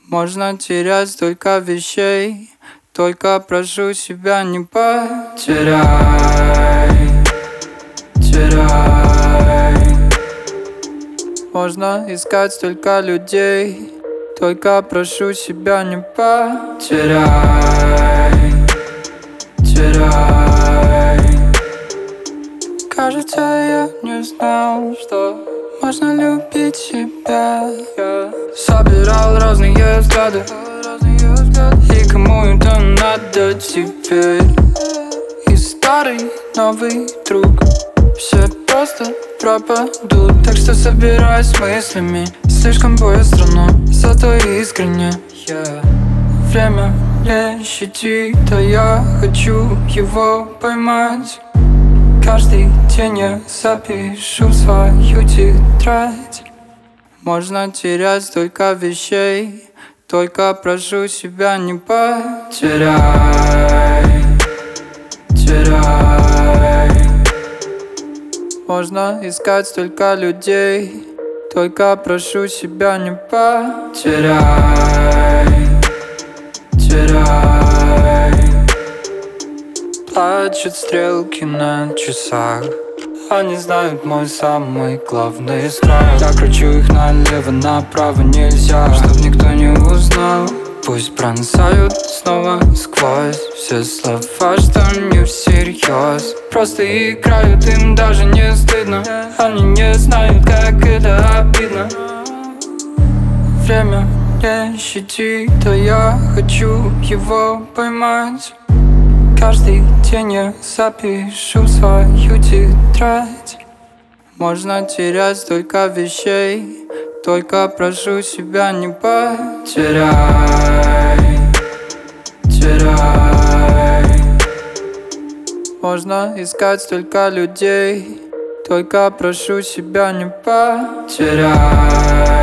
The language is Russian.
Можно терять столько вещей, только прошу себя не потеряй, теряй. Можно искать столько людей, только прошу себя не потеряй, теряй. Кажется, я не знал, что можно любить себя. Я собирал разные взгляды, и кому это надо теперь? И старый новый друг все просто пропадут. Так что собираюсь с мыслями слишком быстро, но зато искренне. Время не щадит, а я хочу его поймать. Каждый день я запишу свою тетрадь. Можно терять столько вещей, только прошу себя не потеряй, теряй. Можно искать столько людей, только прошу себя не потеряй, теряй. Плачут стрелки на часах, они знают мой самый главный страх. Я кручу их налево, направо нельзя, чтоб никто не узнал. Пусть пронзают снова сквозь все слова, что не всерьез. Просто играют, им даже не стыдно. Они не знают, как это обидно. Время не щадит, а я хочу его поймать. Каждый день я запишу свою тетрадь. Можно терять столько вещей, только прошу себя не потеряй, теряй. Можно искать столько людей, только прошу себя не потеряй.